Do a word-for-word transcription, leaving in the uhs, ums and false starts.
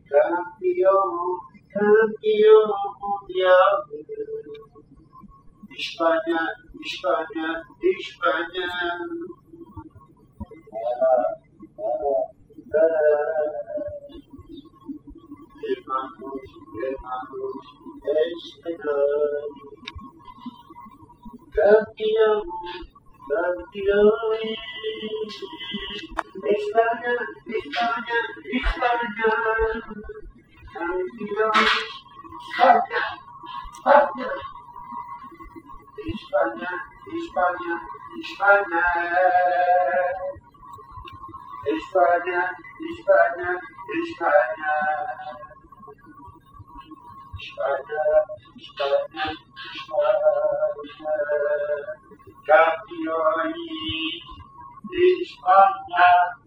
campeón, campeón mundial. España, España, España. Hermanos, hermanos, español. Campeón, campeón. España, España, España. Campeón, España, España. España, España, España. España, España, España. España, España, España. Campeones de España.